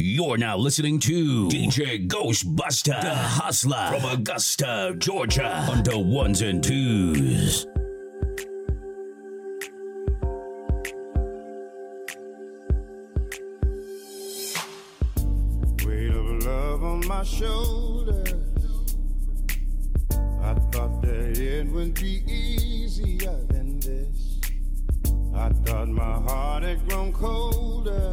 You're now listening to DJ Ghostbuster, the Hustler from Augusta, Georgia, on the ones and twos. Weight of love on my shoulders. I thought that it would be easier than this. I thought my heart had grown colder,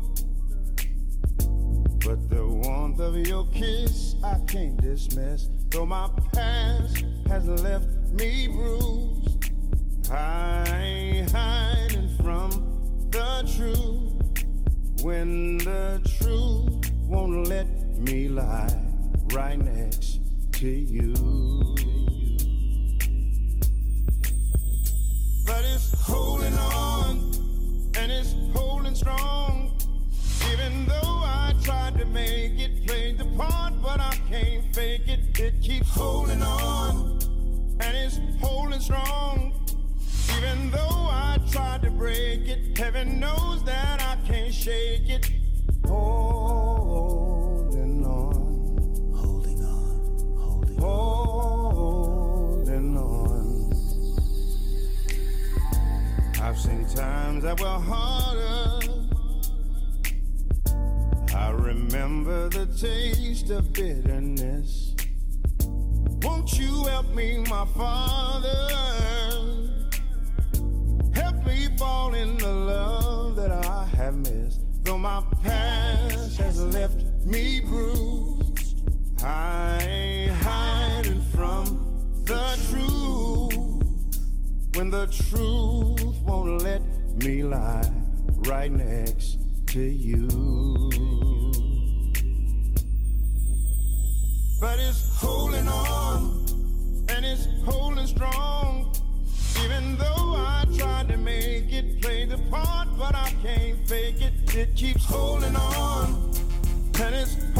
but the warmth of your kiss I can't dismiss. Though my past has left me bruised, I ain't hiding from the truth. When the truth won't let me lie right next to you. But it's holding on, and it's holding strong. Even though I tried to make it, played the part, but I can't fake it. It keeps holding on, and it's holding strong. Even though I tried to break it, heaven knows that I can't shake it. Holding on, holding on, holding on. I've seen times that were harder. I remember the taste of bitterness. Won't you help me, my Father? Help me fall in the love that I have missed. Though my past has left me bruised, I ain't hiding from the truth. When the truth won't let me lie right next to you. But it's holding on, and it's holding strong. Even though I tried to make it, play the part, but I can't fake it. It keeps holding on, and it's